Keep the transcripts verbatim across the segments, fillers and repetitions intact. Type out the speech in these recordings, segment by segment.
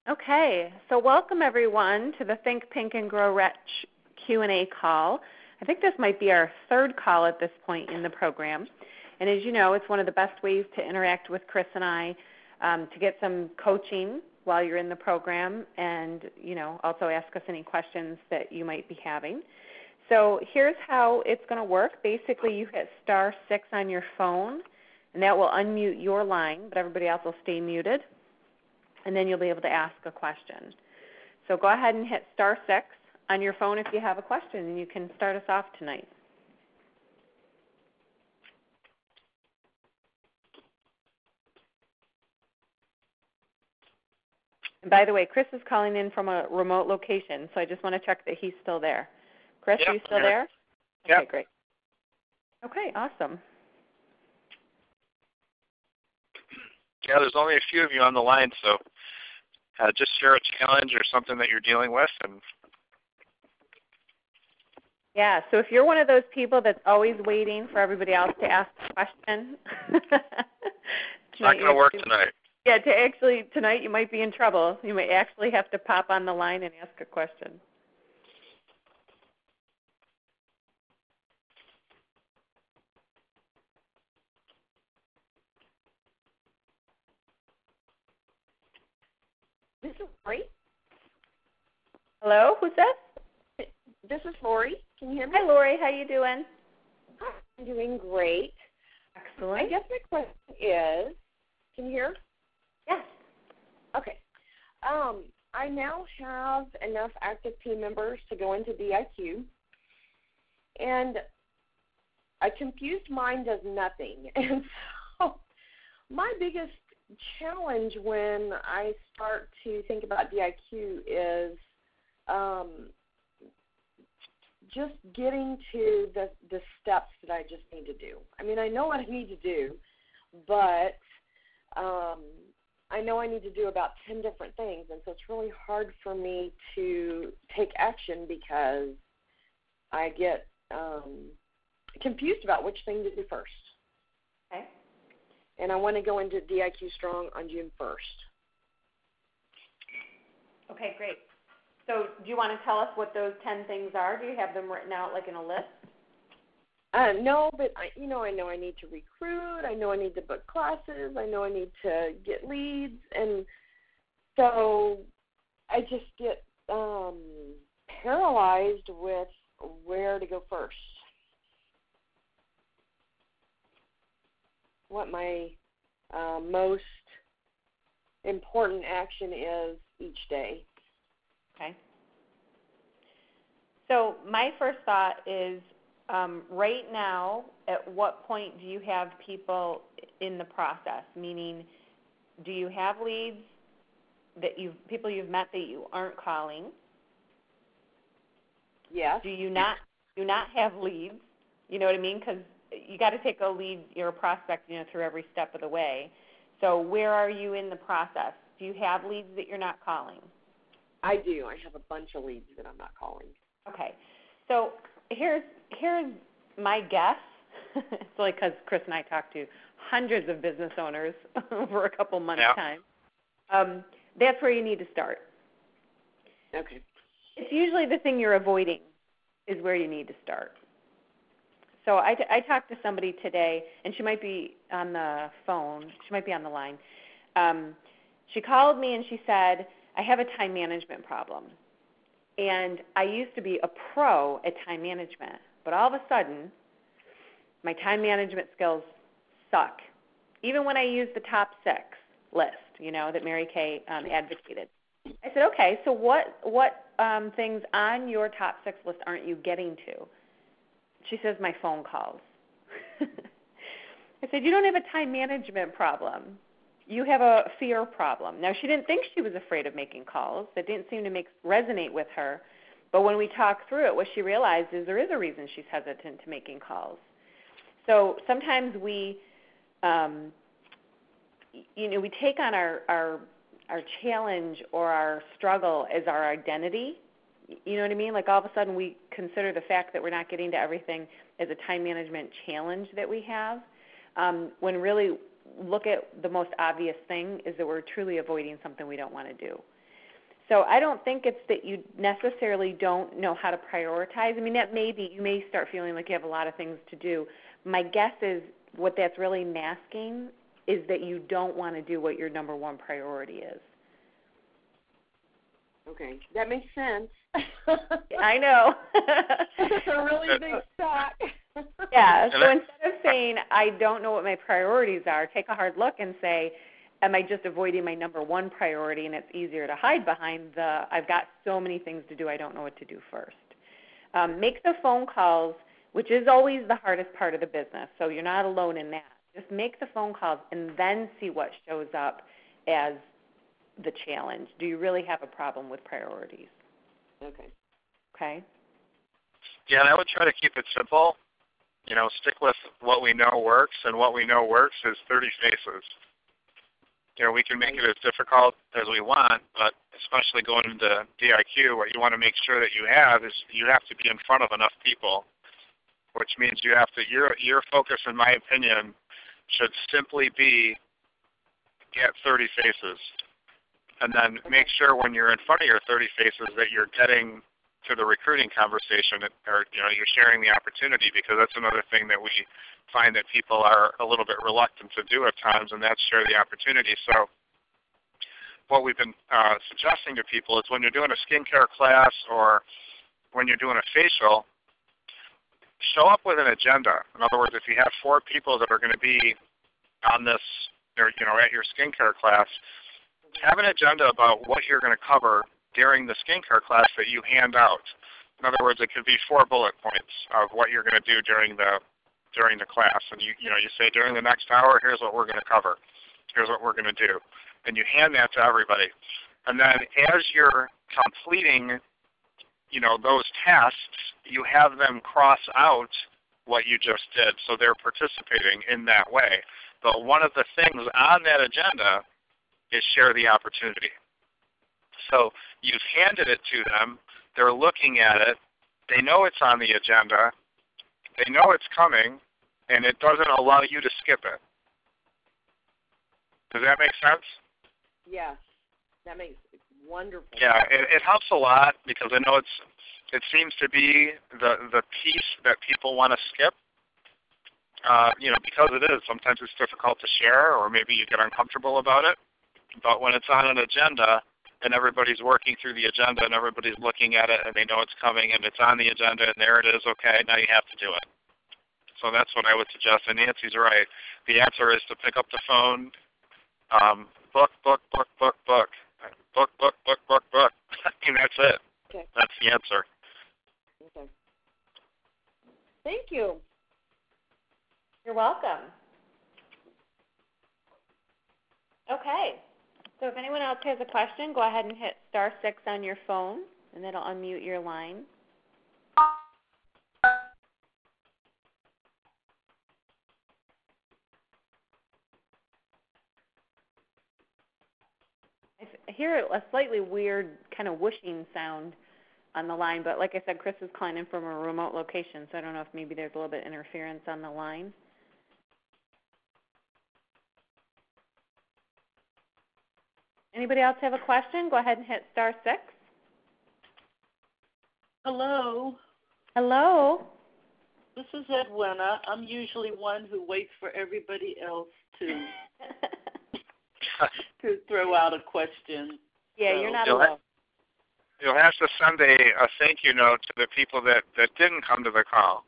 Okay, so welcome everyone to the Think Pink and Grow Rich Q and A call. I think this might be our third call at this point in the program. And as you know, it's one of the best ways to interact with Chris and I um, to get some coaching while you're in the program and, you know, also ask us any questions that you might be having. So here's how it's going to work. Basically, you hit star six on your phone, and that will unmute your line, but everybody else will stay muted. And then you'll be able to ask a question. So go ahead and hit star six on your phone if you have a question, and you can start us off tonight. And by the way, Chris is calling in from a remote location, so I just want to check that he's still there. Chris, yep, are you still there? Yep. Okay, great. Okay, awesome. Yeah, there's only a few of you on the line, so uh, just share a challenge or something that you're dealing with. And yeah, so if you're one of those people that's always waiting for everybody else to ask a question, it's not going to work tonight. Yeah, to actually tonight you might be in trouble. You might actually have to pop on the line and ask a question. This is Lori. Hello, who's this? This is Lori. Can you hear me? Hi, Lori. How you doing? Hi, I'm doing great. Excellent. I guess my question is, can you hear? Yes. Okay. Um, I now have enough active team members to go into D I Q, and a confused mind does nothing. And so my biggest challenge when I start to think about D I Q is um, just getting to the, the steps that I just need to do. I mean, I know what I need to do, but um, I know I need to do about ten different things, and so it's really hard for me to take action because I get um, confused about which thing to do first. Okay. And I want to go into D I Q Strong on June first. Okay, great. So do you want to tell us what those ten things are? Do you have them written out like in a list? Uh, no, but I, you know, I know I need to recruit. I know I need to book classes. I know I need to get leads, and so I just get um, paralyzed with where to go first. What my uh, most important action is each day. Okay. So my first thought is, um, right now, at what point do you have people in the process? Meaning, do you have leads that you've people you've met that you aren't calling? Yes. Do you not do not have leads? You know what I mean? Because you got to take a lead, you're a prospect, you know, through every step of the way. So where are you in the process? Do you have leads that you're not calling? I do. I have a bunch of leads that I'm not calling. Okay. So here's here's my guess. It's like because Chris and I talked to hundreds of business owners over a couple months' yeah. time. Um, that's where you need to start. Okay. It's usually the thing you're avoiding is where you need to start. So I, I talked to somebody today, and she might be on the phone. She might be on the line. Um, she called me, and she said, I have a time management problem. And I used to be a pro at time management, but all of a sudden, my time management skills suck. Even when I use the top six list, you know, that Mary Kay um, advocated. I said, okay, so what, what um, things on your top six list aren't you getting to? She says, my phone calls. I said, you don't have a time management problem. You have a fear problem. Now, she didn't think she was afraid of making calls. That didn't seem to make resonate with her. But when we talked through it, what she realized is there is a reason she's hesitant to making calls. So sometimes we, um, you know, we take on our, our, our challenge or our struggle as our identity. You know what I mean? Like all of a sudden we consider the fact that we're not getting to everything as a time management challenge that we have, um, when really look at the most obvious thing is that we're truly avoiding something we don't want to do. So I don't think it's that you necessarily don't know how to prioritize. I mean, that may be, you may start feeling like you have a lot of things to do. My guess is what that's really masking is that you don't want to do what your number one priority is. Okay, that makes sense. I know. It's a really big shock. Yeah, so instead of saying, I don't know what my priorities are, take a hard look and say, am I just avoiding my number one priority, and it's easier to hide behind the, I've got so many things to do, I don't know what to do first. Um, make the phone calls, which is always the hardest part of the business, so you're not alone in that. Just make the phone calls and then see what shows up as the challenge. Do you really have a problem with priorities? Okay. Okay? Yeah, and I would try to keep it simple. You know, stick with what we know works, and what we know works is thirty faces. You know, we can make it as difficult as we want, but especially going into D I Q, what you want to make sure that you have is you have to be in front of enough people, which means you have to, your, your focus, in my opinion, should simply be get thirty faces. And then make sure when you're in front of your thirty faces that you're getting to the recruiting conversation, or you know, you're sharing the opportunity, because that's another thing that we find that people are a little bit reluctant to do at times, and that's share the opportunity. So what we've been uh, suggesting to people is when you're doing a skincare class or when you're doing a facial, show up with an agenda. In other words, if you have four people that are going to be on this, or you know, at your skincare class, have an agenda about what you're going to cover during the skincare class that you hand out. In other words, it could be four bullet points of what you're going to do during the during the class, and you you know you say during the next hour, here's what we're going to cover, here's what we're going to do, and you hand that to everybody. And then as you're completing, you know, those tasks, you have them cross out what you just did, so they're participating in that way. But one of the things on that agenda is share the opportunity. So you've handed it to them, they're looking at it, they know it's on the agenda, they know it's coming, and it doesn't allow you to skip it. Does that make sense? Yeah, that makes it wonderful. Yeah, it, it helps a lot, because I know it's it seems to be the, the piece that people want to skip. Uh, you know, because it is, sometimes it's difficult to share, or maybe you get uncomfortable about it. But when it's on an agenda, and everybody's working through the agenda, and everybody's looking at it, and they know it's coming, and it's on the agenda, and there it is, okay, now you have to do it. So that's what I would suggest, and Nancy's right. The answer is to pick up the phone, um, book, book, book, book, book, book, book, book, book, book. I mean, that's it. Okay. That's the answer. Okay. Thank you. You're welcome. Okay. So if anyone else has a question, go ahead and hit star six on your phone, and that'll unmute your line. I hear a slightly weird kind of whooshing sound on the line, but like I said, Chris is calling in from a remote location, so I don't know if maybe there's a little bit of interference on the line. Anybody else have a question? Go ahead and hit star six. Hello. Hello. This is Edwina. I'm usually one who waits for everybody else to to throw out a question. Yeah, so. you're not You'll alone. have, you'll have to send a, a thank you note to the people that, that didn't come to the call.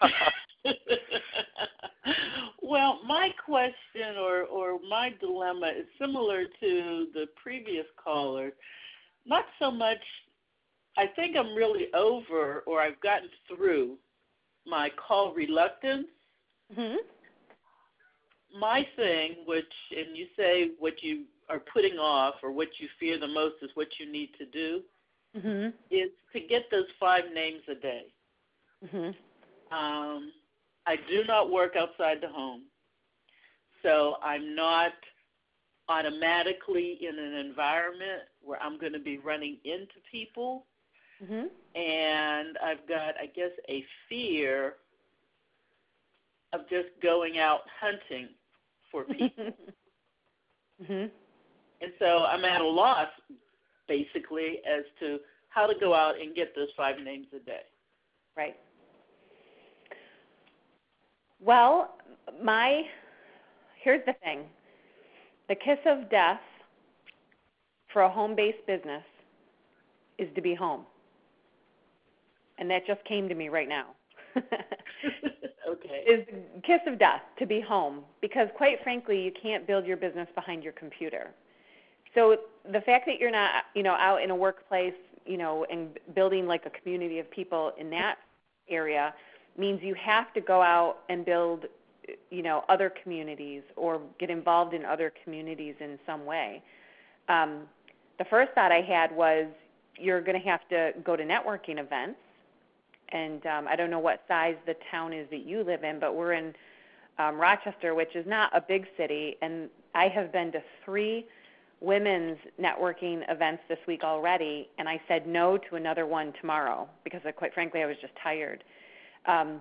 Well, my question or, or my dilemma is similar to the previous caller. Not so much, I think I'm really over, or I've gotten through my call reluctance. Mm-hmm. My thing, which, and you say what you are putting off or what you fear the most is what you need to do, Mm-hmm. is to get those five names a day. Mm-hmm. Um, I do not work outside the home, so I'm not automatically in an environment where I'm going to be running into people, Mm-hmm. and I've got, I guess, a fear of just going out hunting for people. Mm-hmm. And so I'm at a loss basically, as to how to go out and get those five names a day. Right. Well, my here's the thing. The kiss of death for a home-based business is to be home. And that just came to me right now. Okay. Is the kiss of death to be home, because quite frankly, you can't build your business behind your computer. So the fact that you're not, you know, out in a workplace, you know, and building like a community of people in that area means you have to go out and build, you know, other communities or get involved in other communities in some way. Um, the first thought I had was you're going to have to go to networking events. And um, I don't know what size the town is that you live in, but we're in um, Rochester, which is not a big city. And I have been to three women's networking events this week already, and I said no to another one tomorrow because, I, quite frankly, I was just tired. Um,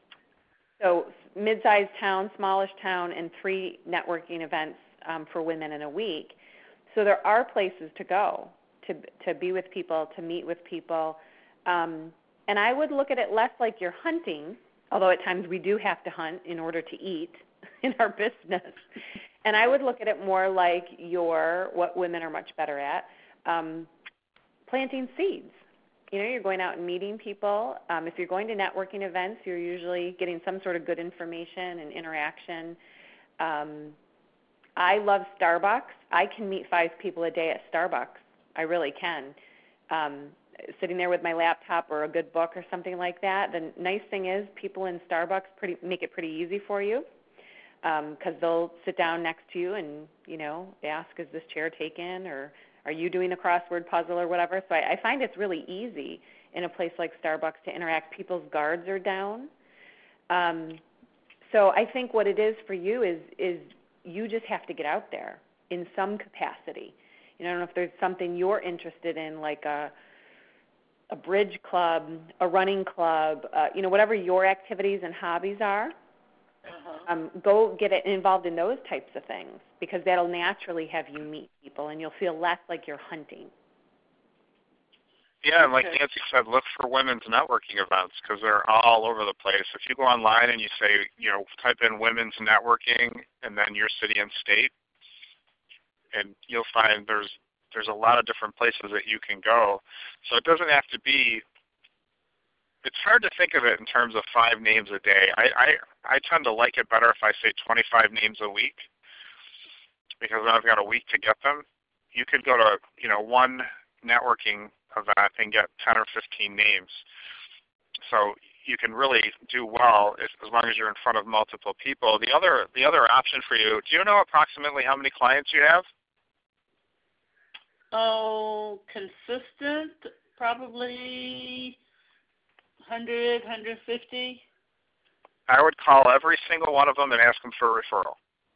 so mid-sized town, smallish town, and three networking events um, for women in a week. So there are places to go to to be with people, to meet with people. Um, and I would look at it less like you're hunting, although at times we do have to hunt in order to eat in our business. And I would look at it more like you're, what women are much better at, um, planting seeds. You know, you're going out and meeting people. Um, if you're going to networking events, you're usually getting some sort of good information and interaction. Um, I love Starbucks. I can meet five people a day at Starbucks. I really can. Um, sitting there with my laptop or a good book or something like that. The nice thing is people in Starbucks pretty, make it pretty easy for you because um, they'll sit down next to you and, you know, ask, is this chair taken, or are you doing a crossword puzzle or whatever? So I, I find it's really easy in a place like Starbucks to interact. People's guards are down. Um, so I think what it is for you is is you just have to get out there in some capacity. You know, I don't know if there's something you're interested in, like a a bridge club, a running club, uh, you know, whatever your activities and hobbies are. Uh-huh. Um, go get it involved in those types of things, because that'll naturally have you meet people and you'll feel less like you're hunting. Yeah, and like Okay. Nancy said, look for women's networking events because they're all over the place. If you go online and you say, you know, type in women's networking and then your city and state, and you'll find there's there's a lot of different places that you can go. So it doesn't have to be, it's hard to think of it in terms of five names a day. I, I, I tend to like it better if I say twenty-five names a week, because then I've got a week to get them. You could go to, you know, one networking event and get ten or fifteen names. So you can really do well as, as long as you're in front of multiple people. The other, the other option for you, do you know approximately how many clients you have? Oh, consistent, probably one hundred, one hundred fifty. I would call every single one of them and ask them for a referral.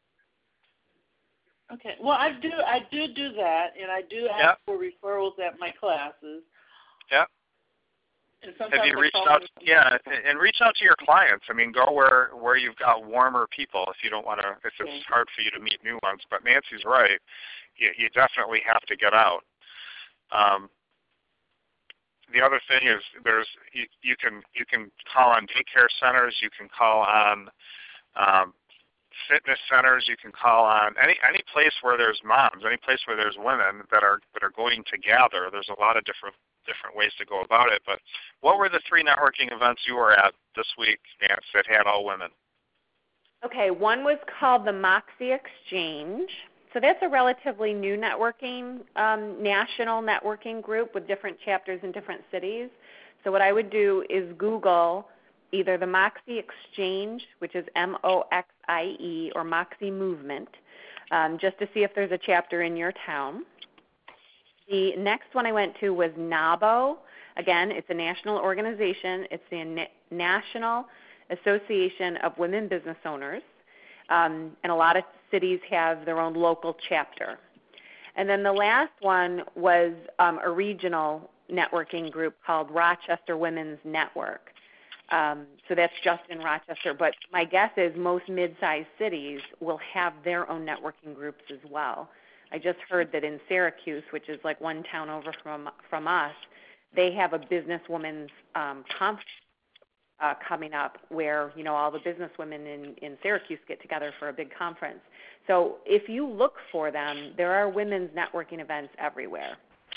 Okay. Well, I do I do do that, and I do ask Yep. for referrals at my classes. Yeah. And sometimes Have you I reached call out? them- Yeah, and reach out to your clients. I mean, go where where you've got warmer people. If you don't want to, if Okay. it's hard for you to meet new ones. But Nancy's right. You, you definitely have to get out. Um, the other thing is, there's you, you can you can call on daycare centers. You can call on um, fitness centers. You can call on any any place where there's moms, any place where there's women that are that are going to gather. There's a lot of different different ways to go about it. But what were the three networking events you were at this week, Nance, that had all women? Okay, one was called the Moxie Exchange. So that's a relatively new networking, um, national networking group with different chapters in different cities. So what I would do is Google either the Moxie Exchange, which is M O X I E, or Moxie Movement, um, just to see if there's a chapter in your town. The next one I went to was NABO. Again, it's a national organization. It's the Na- National Association of Women Business Owners. Um, and a lot of cities have their own local chapter. And then the last one was um, a regional networking group called Rochester Women's Network. Um, so that's just in Rochester. But my guess is most mid-sized cities will have their own networking groups as well. I just heard that in Syracuse, which is like one town over from from us, they have a businesswomen's um, conference uh, coming up where, you know, all the businesswomen in, in Syracuse get together for a big conference. So if you look for them, there are women's networking events everywhere.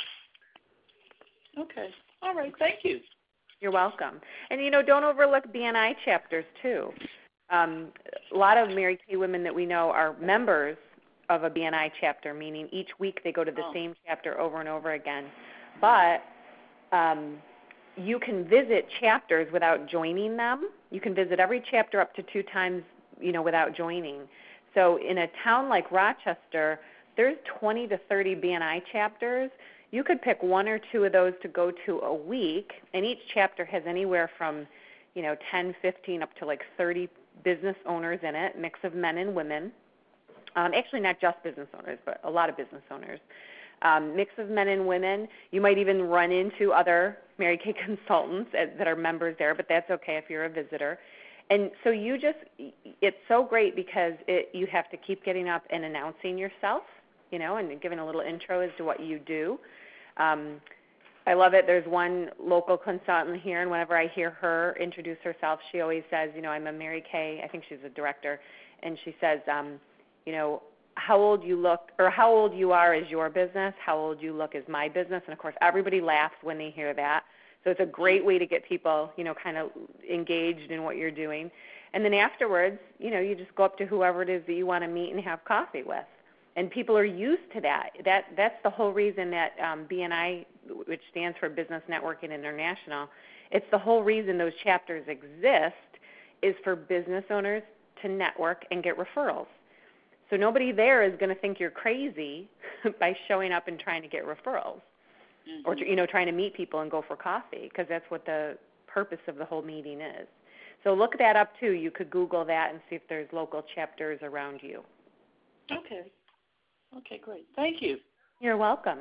Okay. All right. Thank you. You're welcome. And, you know, don't overlook B N I chapters, too. Um, a lot of Mary Kay women that we know are members of a B N I chapter, meaning each week they go to the Oh. same chapter over and over again. But um, you can visit chapters without joining them. You can visit every chapter up to two times, you know, without joining. So in a town like Rochester, there's twenty to thirty B N I chapters. You could pick one or two of those to go to a week, and each chapter has anywhere from, you know, ten, fifteen, up to like thirty business owners in it, mix of men and women. Um, actually, not just business owners, but a lot of business owners. Um, mix of men and women. You might even run into other Mary Kay consultants that are members there, but that's okay if you're a visitor. And so you just, it's so great because it, you have to keep getting up and announcing yourself, you know, and giving a little intro as to what you do. Um, I love it. There's one local consultant here, and whenever I hear her introduce herself, she always says, you know, I'm a Mary Kay, I think she's a director, and she says, um, you know, how old you look, or how old you are is your business, how old you look is my business. And, of course, everybody laughs when they hear that. So it's a great way to get people, you know, kind of engaged in what you're doing. And then afterwards, you know, you just go up to whoever it is that you want to meet and have coffee with. And people are used to that. That that's the whole reason that um, B N I, which stands for Business Networking International, it's the whole reason those chapters exist is for business owners to network and get referrals. So nobody there is going to think you're crazy by showing up and trying to get referrals, mm-hmm. or you know, trying to meet people and go for coffee, because that's what the purpose of the whole meeting is. So look that up too. You could Google that and see if there's local chapters around you. Okay. Okay, great. Thank you. You're welcome.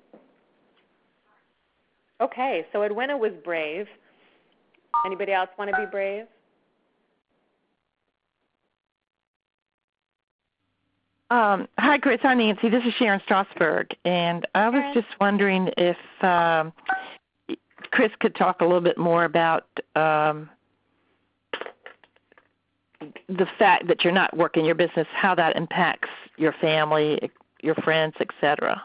Okay, so Edwina was brave. Anybody else want to be brave? Um, hi, Chris. I'm Nancy. This is Sharon Strasberg, and I was just wondering if um, Chris could talk a little bit more about um, the fact that you're not working your business, how that impacts your family, your friends, et cetera.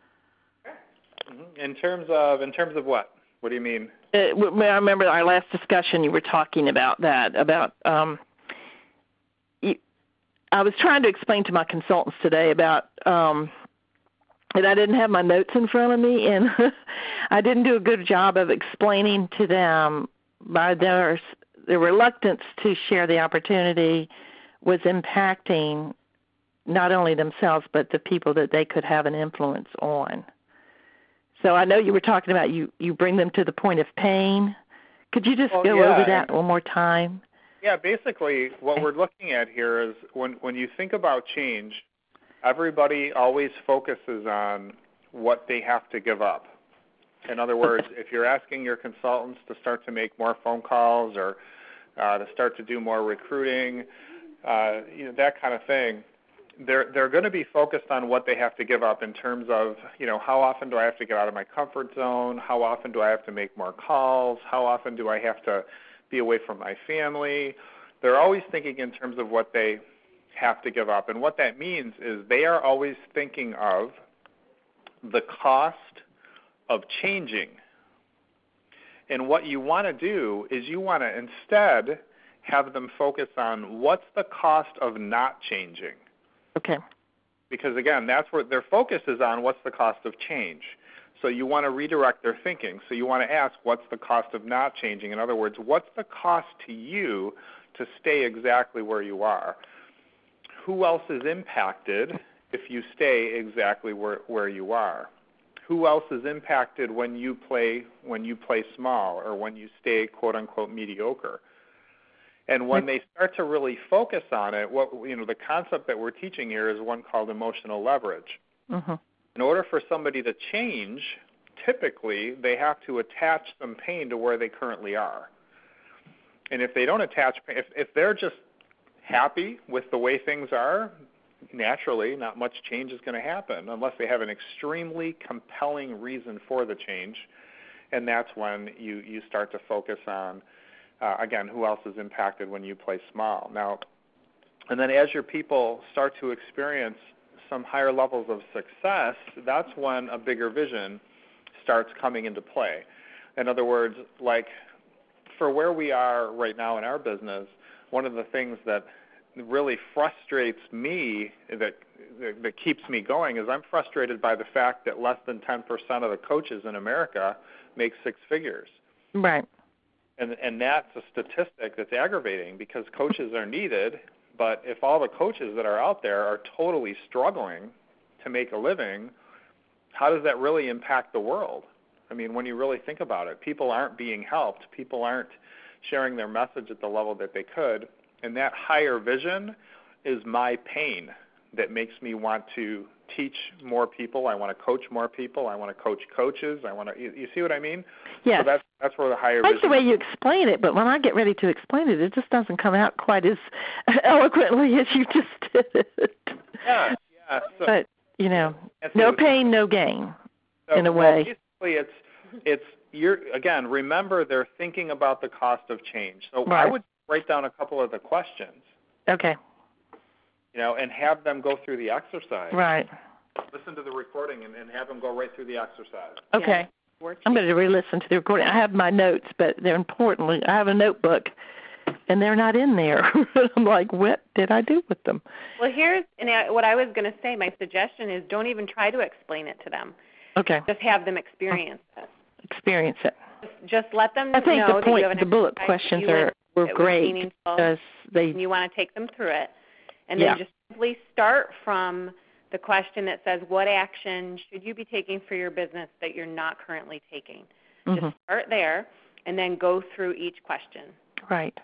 In terms of in terms of what? What do you mean? Uh, I remember our last discussion. You were talking about that. About um, you, I was trying to explain to my consultants today about, um, and I didn't have my notes in front of me, and I didn't do a good job of explaining to them by their their reluctance to share the opportunity was impacting not only themselves, but the people that they could have an influence on. So I know you were talking about you, you bring them to the point of pain. Could you just well, go yeah, over that one more time? Yeah, basically what we're looking at here is when, when you think about change, everybody always focuses on what they have to give up. In other words, if you're asking your consultants to start to make more phone calls or uh, to start to do more recruiting, uh, you know, that kind of thing, they're they're going to be focused on what they have to give up in terms of, you know, how often do I have to get out of my comfort zone? How often do I have to make more calls? How often do I have to be away from my family? They're always thinking in terms of what they have to give up. And what that means is they are always thinking of the cost of changing. And what you want to do is you want to instead have them focus on what's the cost of not changing. Okay. Because, again, that's where their focus is on what's the cost of change. So you want to redirect their thinking. So you want to ask, what's the cost of not changing? In other words, what's the cost to you to stay exactly where you are? Who else is impacted if you stay exactly where, where you are? Who else is impacted when you play when you play small or when you stay, quote, unquote, mediocre? And when they start to really focus on it, what you know, the concept that we're teaching here is one called emotional leverage. Mm-hmm. In order for somebody to change, typically they have to attach some pain to where they currently are. And if they don't attach pain, if, if they're just happy with the way things are, naturally, not much change is going to happen unless they have an extremely compelling reason for the change. And that's when you, you start to focus on, uh, again, who else is impacted when you play small. Now, and then as your people start to experience some higher levels of success, that's when a bigger vision starts coming into play. In other words, like for where we are right now in our business, one of the things that really frustrates me, that, that that keeps me going, is I'm frustrated by the fact that less than ten percent of the coaches in America make six figures. Right. And and that's a statistic that's aggravating because coaches are needed, but if all the coaches that are out there are totally struggling to make a living, how does that really impact the world? I mean, when you really think about it, people aren't being helped. People aren't sharing their message at the level that they could. And that higher vision is my pain that makes me want to teach more people. I want to coach more people. I want to coach coaches. I want to. You, you see what I mean? Yes. So that's that's where the higher That's vision. the way you explain it, but when I get ready to explain it, it just doesn't come out quite as eloquently as you just did it. Yeah, yeah. So, but you know, so no pain, no gain. so, in a well, way. Basically, it's it's you're again. Remember, they're thinking about the cost of change. So Right. I would write down a couple of the questions. Okay. You know, and have them go through the exercise. Right. Listen to the recording and, and have them go right through the exercise. Okay. Yeah. I'm going to re-listen to the recording. I have my notes, but they're importantly, I have a notebook, and they're not in there. I'm like, what did I do with them? Well, here's and I, what I was going to say. My suggestion is don't even try to explain it to them. Okay. Just have them experience it. Experience it. Just, just let them I think know the point, that you have an the bullet exercise questions that you are went- were that was great meaningful, because they. and you want to take them through it, and Yeah. then just simply start from the question that says, what action should you be taking for your business that you're not currently taking? Mm-hmm. Just start there, and then go through each question. Right.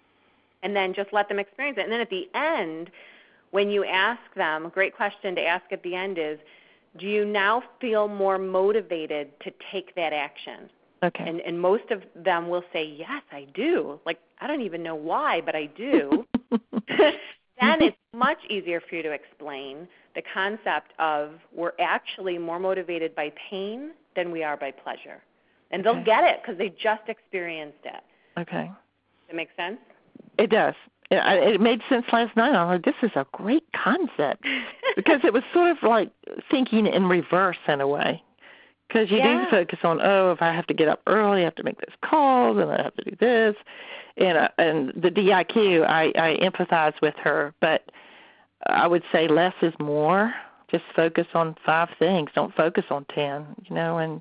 And then just let them experience it. And then at the end, when you ask them, a great question to ask at the end is, do you now feel more motivated to take that action? Okay. And, and most of them will say, yes, I do. Like, I don't even know why, but I do. Then it's much easier for you to explain the concept of we're actually more motivated by pain than we are by pleasure. And they'll Okay. get it because they just experienced it. Okay. Does that make sense? It does. It, it made sense last night. I'm like, this is a great concept because it was sort of like thinking in reverse in a way. Because you Yeah. do focus on, oh, if I have to get up early, I have to make those calls, and I have to do this. And uh, and the D I Q, I, I empathize with her, but I would say less is more. Just focus on five things. Don't focus on ten, you know, and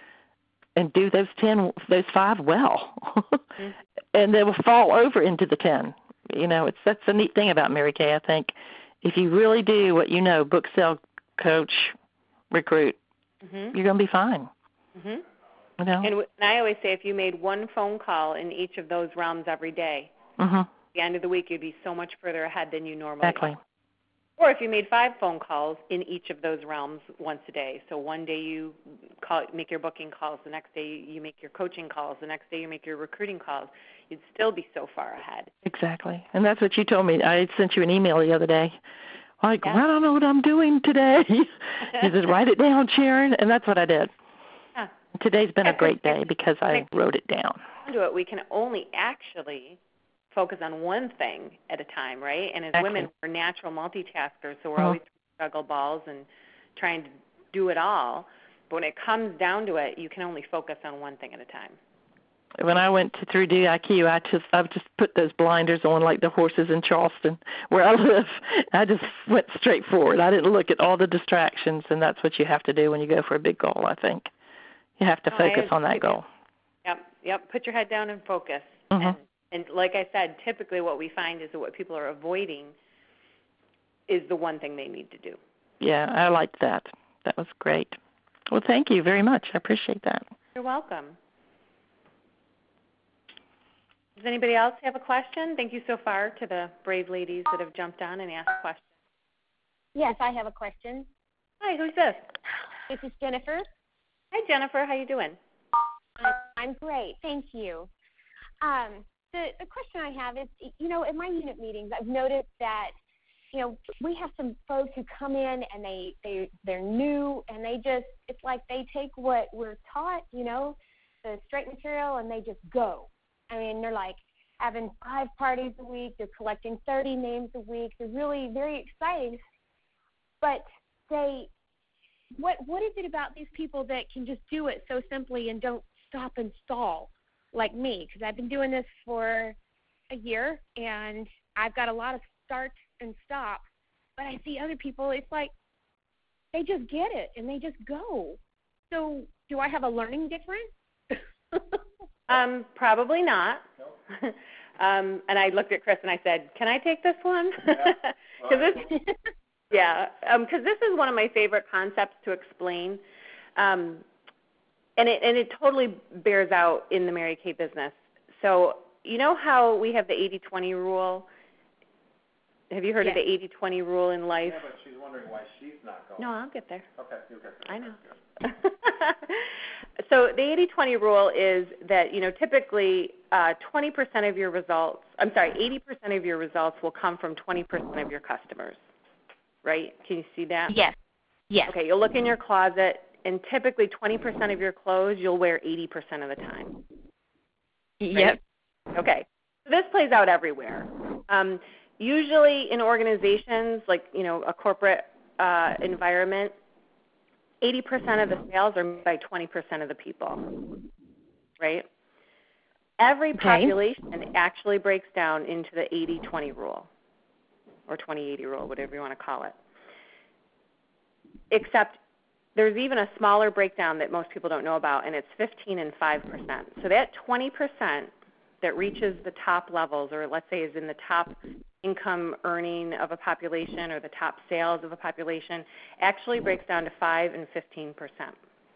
and do those ten, those five well. Mm-hmm. And they will fall over into the ten. You know, it's that's the neat thing about Mary Kay, I think. If you really do what you know, book, sell, coach, recruit, Mm-hmm. you're going to be fine. Mm-hmm. You know? And, w- and I always say if you made one phone call in each of those realms every day, Mm-hmm. at the end of the week you'd be so much further ahead than you normally Exactly. are. Or if you made five phone calls in each of those realms once a day. So one day you call, make your booking calls, the next day you make your coaching calls, the next day you make your recruiting calls, you'd still be so far ahead. Exactly. And that's what you told me. I sent you an email the other day. Like, Yeah. well, I don't know what I'm doing today. You just write it down, Sharon, and that's what I did. Yeah. Today's been a Yeah, great 'cause day because I wrote it down. Do it. We can only actually focus on one thing at a time, right? And as Exactly. women, we're natural multitaskers, so we're Uh-huh. always juggle balls and trying to do it all. But when it comes down to it, you can only focus on one thing at a time. When I went to through D I Q, I just I just put those blinders on like the horses in Charleston, where I live. I just went straight forward. I didn't look at all the distractions, and that's what you have to do when you go for a big goal. I think you have to No, focus I on that agree. goal. Yep, yep. Put your head down and focus. Mhm. And, and like I said, typically what we find is that what people are avoiding is the one thing they need to do. Yeah, I liked that. That was great. Well, thank you very much. I appreciate that. You're welcome. Does anybody else have a question? Thank you so far to the brave ladies that have jumped on and asked questions. Yes, I have a question. Hi, who's this? This is Jennifer. Hi, Jennifer. How you doing? Uh, I'm great, thank you. Um, the, the question I have is, you know, in my unit meetings, I've noticed that you know, we have some folks who come in and they, they, they're new and they just, it's like they take what we're taught, you know, the straight material, and they just go. I mean, they're like having five parties a week. They're collecting thirty names a week. They're really very excited. But they, what what is it about these people that can just do it so simply and don't stop and stall like me? Because I've been doing this for a year, and I've got a lot of starts and stops. But I see other people, it's like they just get it, and they just go. So do I have a learning difference? um, probably not. Nope. um, and I looked at Chris and I said, can I take this one? Yeah. this, yeah, because um, this is one of my favorite concepts to explain. Um, and it and it totally bears out in the Mary Kay business. So you know how we have the eighty twenty rule? Have you heard yes. of the eighty twenty rule in life? Yeah, but she's wondering why she's not going. No, I'll get there. Okay, you'll get there. I know. So the eighty twenty rule is that, you know, typically uh, twenty percent of your results, I'm sorry, eighty percent of your results will come from twenty percent of your customers, right? Can you see that? Yes. Yes. Okay, you'll look in your closet, and typically twenty percent of your clothes you'll wear eighty percent of the time. Right? Yep. Okay, so this plays out everywhere. Um, usually in organizations, like, you know, a corporate uh, environment, eighty percent of the sales are made by twenty percent of the people, right? Every Okay. population actually breaks down into the eighty twenty rule, or twenty eighty rule, whatever you want to call it. Except there's even a smaller breakdown that most people don't know about, and it's fifteen and five percent. So that twenty percent that reaches the top levels, or let's say is in the top income earning of a population or the top sales of a population, actually breaks down to five and fifteen percent.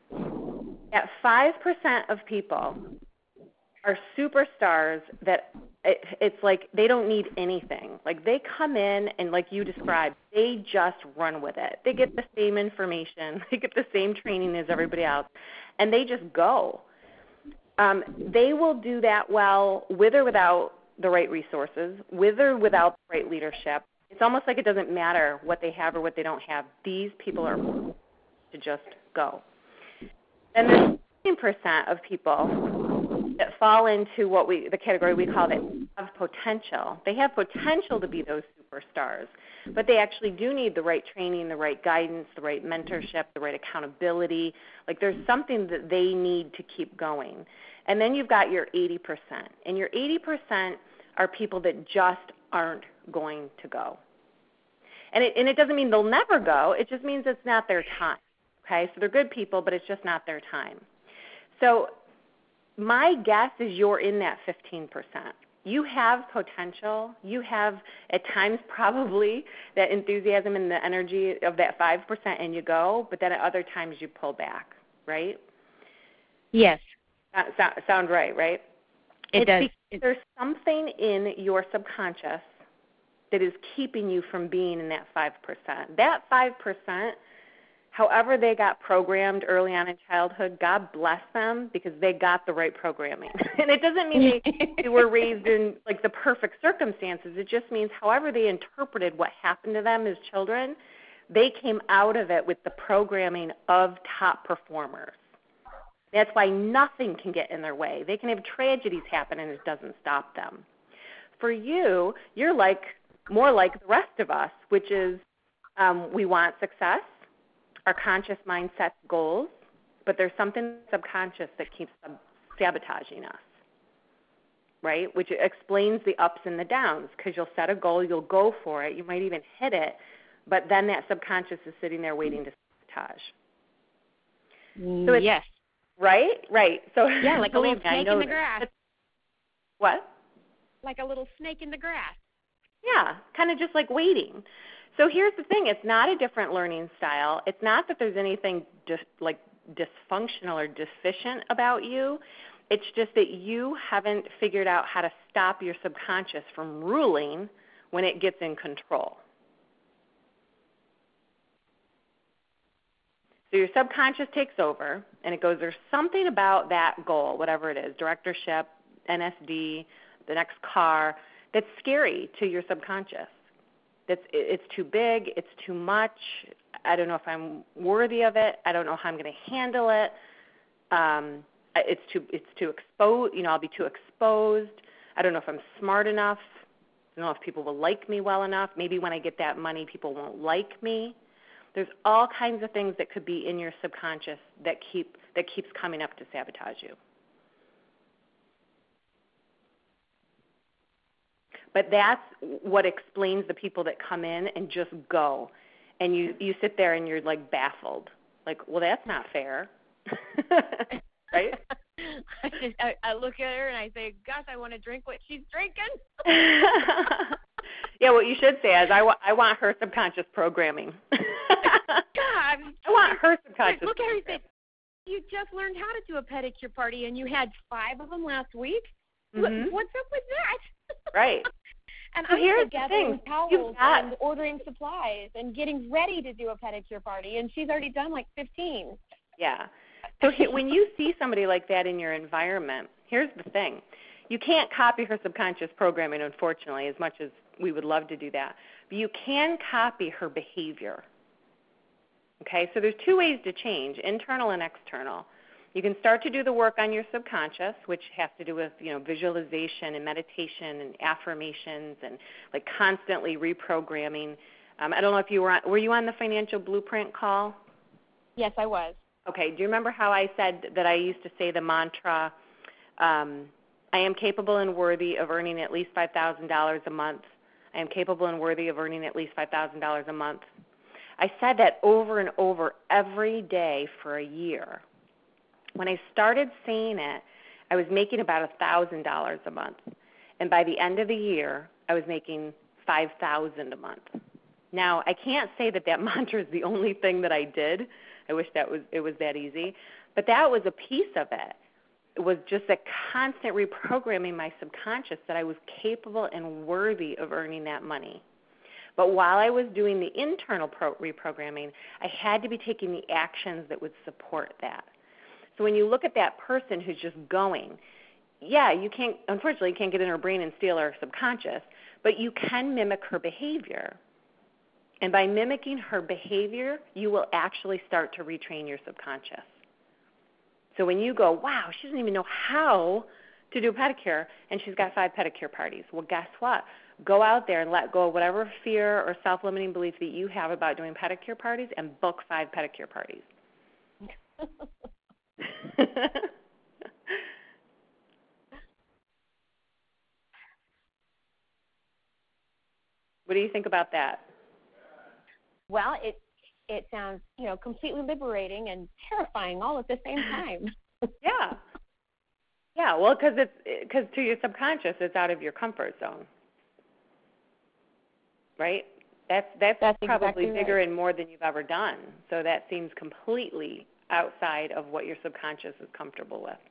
At five percent of people are superstars that it, it's like they don't need anything. Like they come in and, like you described, they just run with it. They get the same information, they get the same training as everybody else, and they just go. Um, they will do that well with or without the right resources, with or without the right leadership. It's almost like it doesn't matter what they have or what they don't have. These people are to just go. And there's fifteen percent of people that fall into what we, the category we call it, have potential. They have potential to be those superstars, but they actually do need the right training, the right guidance, the right mentorship, the right accountability. Like there's something that they need to keep going. And then you've got your eighty percent. And your eighty percent are people that just aren't going to go. And it, and it doesn't mean they'll never go. It just means it's not their time. Okay? So they're good people, but it's just not their time. So my guess is you're in that fifteen percent. You have potential. You have, at times, probably that enthusiasm and the energy of that five percent, and you go, but then at other times you pull back, right? Yes. Uh, sound, sound right, right? It it's does. Because there's something in your subconscious that is keeping you from being in that five percent. That five percent, however they got programmed early on in childhood, God bless them because they got the right programming. And it doesn't mean they, they were raised in like the perfect circumstances. It just means however they interpreted what happened to them as children, they came out of it with the programming of top performers. That's why nothing can get in their way. They can have tragedies happen and it doesn't stop them. For you, you're like more like the rest of us, which is um, we want success. Our conscious mind sets goals, but there's something subconscious that keeps sabotaging us, right? Which explains the ups and the downs because you'll set a goal, you'll go for it, you might even hit it, but then that subconscious is sitting there waiting to sabotage. So it's, yes. Right? Right. So yeah, like a little me, snake in the grass. What? Like a little snake in the grass. Yeah, kind of just like waiting. So here's the thing. It's not a different learning style. It's not that there's anything just like dysfunctional or deficient about you. It's just that you haven't figured out how to stop your subconscious from ruling when it gets in control. So your subconscious takes over, and it goes, there's something about that goal, whatever it is, directorship, N S D, the next car, that's scary to your subconscious. that's it's too big, it's too much, I don't know if I'm worthy of it, I don't know how I'm going to handle it, um, it's too it's too exposed, you know, I'll be too exposed, I don't know if I'm smart enough, I don't know if people will like me well enough, maybe when I get that money people won't like me. There's all kinds of things that could be in your subconscious that keep that keeps coming up to sabotage you. But that's what explains the people that come in and just go. And you, you sit there and you're like baffled. Like, well, that's not fair. Right? I, just, I, I look at her and I say, gosh, I want to drink what she's drinking. Yeah, what you should say is, I, wa- I want her subconscious programming. God, I want her subconscious look at her and programming. say, you just learned how to do a pedicure party and you had five of them last week? Mm-hmm. What, what's up with that? Right. And so I'm here's still the gathering thing. towels got... and ordering supplies and getting ready to do a pedicure party, and she's already done like fifteen. Yeah. So he, when you see somebody like that in your environment, here's the thing. You can't copy her subconscious programming, unfortunately, as much as we would love to do that. But you can copy her behavior. Okay? So there's two ways to change, internal and external. You can start to do the work on your subconscious, which has to do with, you know, visualization and meditation and affirmations and like constantly reprogramming. Um, I don't know if you were on, were you on the Financial Blueprint call? Yes, I was. Okay. Do you remember how I said that I used to say the mantra, um, I am capable and worthy of earning at least five thousand dollars a month. I am capable and worthy of earning at least five thousand dollars a month. I said that over and over every day for a year. When I started saying it, I was making about one thousand dollars a month. And by the end of the year, I was making five thousand dollars a month. Now, I can't say that that mantra is the only thing that I did. I wish that was it was that easy. But that was a piece of it. It was just a constant reprogramming my subconscious that I was capable and worthy of earning that money. But while I was doing the internal pro- reprogramming, I had to be taking the actions that would support that. So when you look at that person who's just going, yeah, you can't, unfortunately, you can't get in her brain and steal her subconscious, but you can mimic her behavior. And by mimicking her behavior, you will actually start to retrain your subconscious. So when you go, wow, she doesn't even know how to do a pedicure, and she's got five pedicure parties. Well, guess what? Go out there and let go of whatever fear or self-limiting belief that you have about doing pedicure parties and book five pedicure parties. What do you think about that? Well, it it sounds, you know, completely liberating and terrifying all at the same time. Yeah. Yeah, well, because it's because to your subconscious, it's out of your comfort zone, right? That's that's, that's probably exactly bigger right. and more than you've ever done. So that seems completely outside of what your subconscious is comfortable with.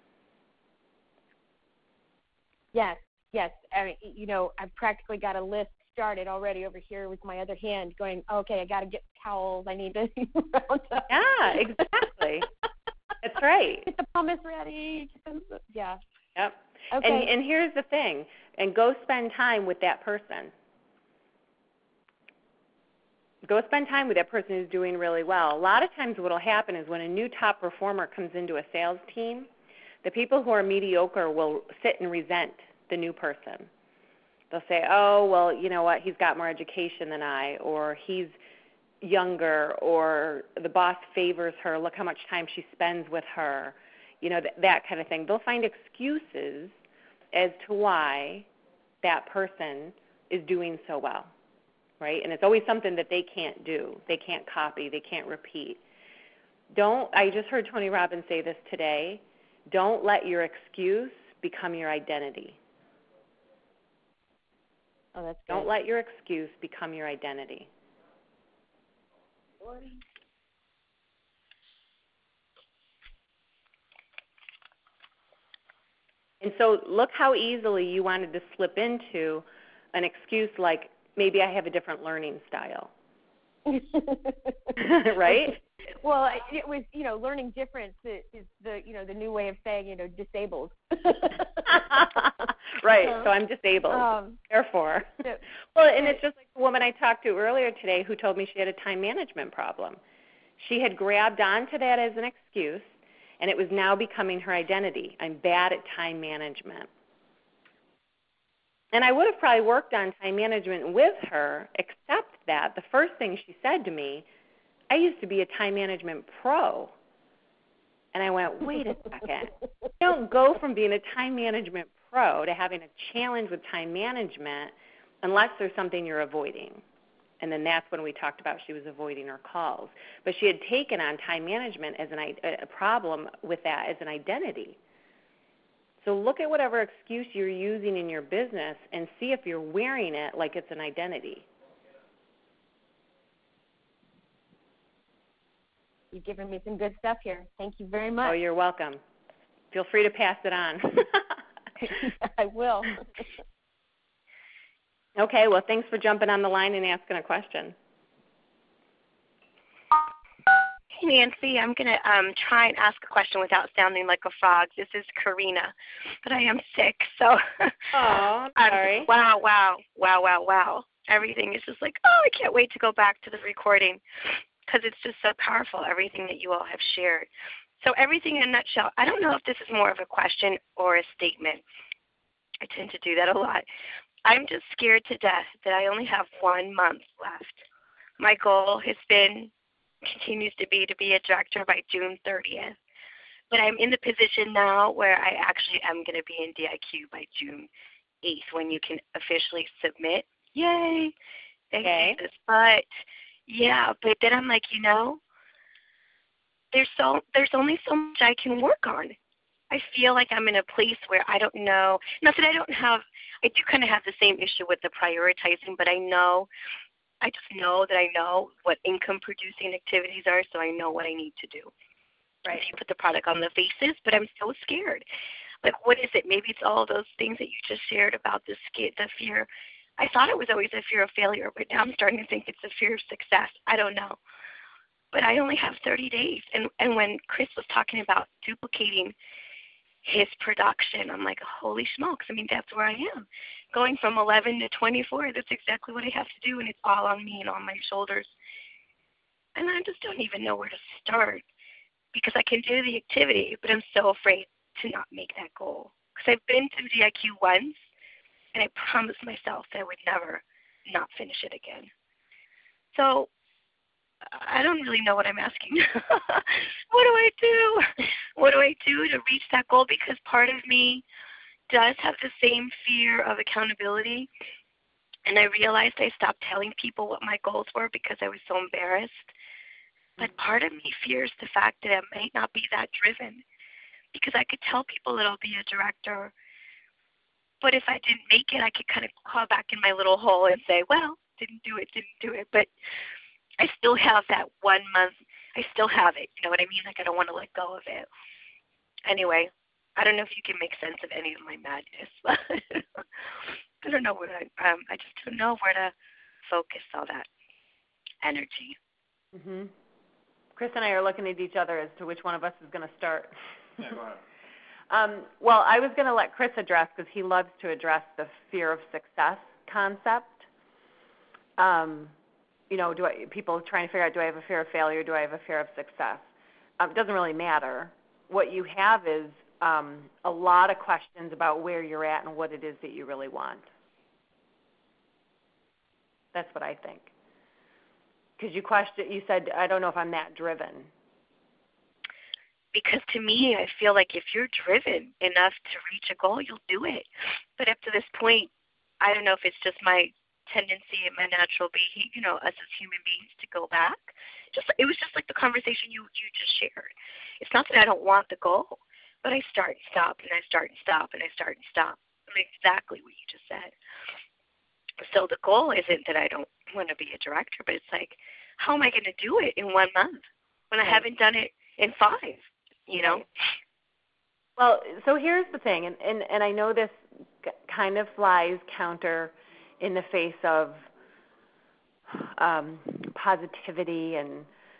Yes, yes. I mean, you know, I've practically got a list started already over here with my other hand going, okay, I got to get towels. I need to round up. Yeah, exactly. That's right. Get the pumice ready. Yeah. Yep. Okay. And, and here's the thing, and go spend time with that person. Go spend time with that person who's doing really well. A lot of times what will happen is when a new top performer comes into a sales team, the people who are mediocre will sit and resent the new person. They'll say, oh, well, you know what, he's got more education than I, or he's younger, or the boss favors her, look how much time she spends with her, you know, th- that kind of thing. They'll find excuses as to why that person is doing so well, right? And it's always something that they can't do, they can't copy, they can't repeat. Don't, I just heard Tony Robbins say this today, don't let your excuse become your identity. Oh, that's good. Don't let your excuse become your identity. And so look how easily you wanted to slip into an excuse like, maybe I have a different learning style. Right? well, it, it was, you know, learning difference is the, you know, the new way of saying, you know, disabled. Right. So I'm disabled. Um, Therefore. So, well, and it's just like the woman I talked to earlier today who told me she had a time management problem. She had grabbed onto that as an excuse, and it was now becoming her identity. I'm bad at time management. And I would have probably worked on time management with her, except that the first thing she said to me, I used to be a time management pro. And I went, wait a second. You don't go from being a time management pro to having a challenge with time management unless there's something you're avoiding. And then that's when we talked about she was avoiding her calls. But she had taken on time management as an, a problem with that as an identity. So look at whatever excuse you're using in your business and see if you're wearing it like it's an identity. You've given me some good stuff here. Thank you very much. Oh, you're welcome. Feel free to pass it on. I will. Okay, well, thanks for jumping on the line and asking a question. Hey, Nancy, I'm going to um, try and ask a question without sounding like a frog. This is Karina, but I am sick, so. Oh, I'm sorry. Um, wow, wow, wow, wow, wow. Everything is just like, oh, I can't wait to go back to the recording because it's just so powerful, everything that you all have shared. So everything in a nutshell, I don't know if this is more of a question or a statement. I tend to do that a lot. I'm just scared to death that I only have one month left. My goal has been, continues to be, to be a director by June thirtieth. But I'm in the position now where I actually am going to be in D I Q by June eighth when you can officially submit. Yay! Thank okay. Jesus. But, yeah, but then I'm like, you know, there's so there's only so much I can work on. I feel like I'm in a place where I don't know, not that I don't have, I do kind of have the same issue with the prioritizing, but I know, I just know that I know what income producing activities are, so I know what I need to do. Right. You put the product on the faces, but I'm so scared. Like, what is it? Maybe it's all those things that you just shared about the, the fear. I thought it was always a fear of failure, but now I'm starting to think it's a fear of success. I don't know. But I only have thirty days. And, and when Chris was talking about duplicating his production, I'm like, holy smokes. I mean, that's where I am. Going from eleven to twenty-four, that's exactly what I have to do, and it's all on me and on my shoulders. And I just don't even know where to start because I can do the activity, but I'm so afraid to not make that goal. Because I've been to D I Q once, and I promised myself that I would never not finish it again. So I don't really know what I'm asking. What do I do? What do I do to reach that goal? Because part of me does have the same fear of accountability. And I realized I stopped telling people what my goals were because I was so embarrassed. But part of me fears the fact that I might not be that driven. Because I could tell people that I'll be a director. But if I didn't make it, I could kind of crawl back in my little hole and say, well, didn't do it, didn't do it. But I still have that one month. I still have it. You know what I mean? Like, I don't want to let go of it. Anyway, I don't know if you can make sense of any of my madness. I don't know where I, um, I just don't know where to focus all that energy. Mm-hmm. Chris and I are looking at each other as to which one of us is going to start. Yeah, go ahead. Um, well, I was going to let Chris address because he loves to address the fear of success concept. Um, you know, do I, people trying to figure out, do I have a fear of failure? Do I have a fear of success? Um, it doesn't really matter. What you have is um, a lot of questions about where you're at and what it is that you really want. That's what I think. Because you question, you said, I don't know if I'm that driven. Because to me, I feel like if you're driven enough to reach a goal, you'll do it. But up to this point, I don't know if it's just my tendency and my natural being, you know, us as human beings to go back. Just it was just like the conversation you you just shared. It's not that I don't want the goal, but I start and stop and I start and stop and I start and stop. I mean, exactly what you just said. So the goal isn't that I don't want to be a director, but it's like, how am I going to do it in one month when I haven't done it in five? You know. Well, so here's the thing, and and, and I know this kind of flies counter in the face of um, positivity and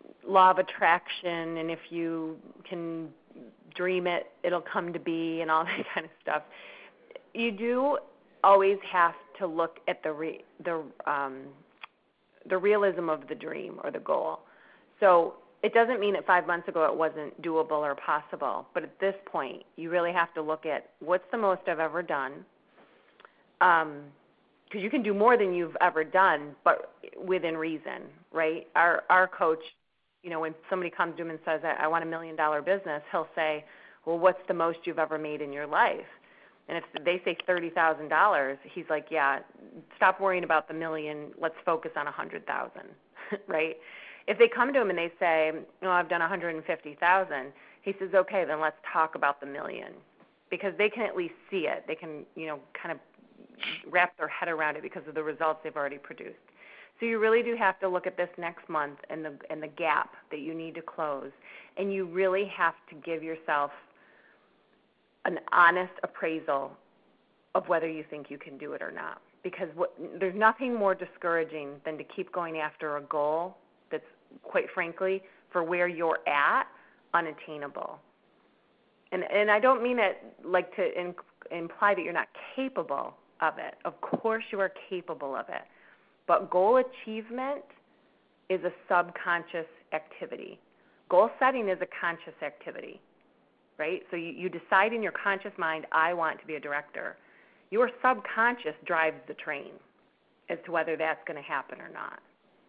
law of attraction, and if you can dream it, it'll come to be, and all that kind of stuff. You do always have to look at the re, the um, the realism of the dream or the goal. So it doesn't mean that five months ago it wasn't doable or possible, but at this point, you really have to look at what's the most I've ever done, um, because you can do more than you've ever done, but within reason, right? Our our coach, you know, when somebody comes to him and says, I, I want a million dollar business, he'll say, well, what's the most you've ever made in your life? And if they say thirty thousand dollars, he's like, yeah, stop worrying about the million. Let's focus on one hundred thousand dollars, right? If they come to him and they say, oh, I've done one hundred fifty thousand dollars, he says, okay, then let's talk about the million, because they can at least see it. They can, you know, kind of wrap their head around it because of the results they've already produced. So you really do have to look at this next month and the and the gap that you need to close, and you really have to give yourself an honest appraisal of whether you think you can do it or not. Because what, there's nothing more discouraging than to keep going after a goal that's, quite frankly, for where you're at, unattainable. And and I don't mean it like to in, imply that you're not capable of it. Of course you are capable of it. But goal achievement is a subconscious activity. Goal setting is a conscious activity, right? So you, you decide in your conscious mind, I want to be a director. Your subconscious drives the train as to whether that's going to happen or not.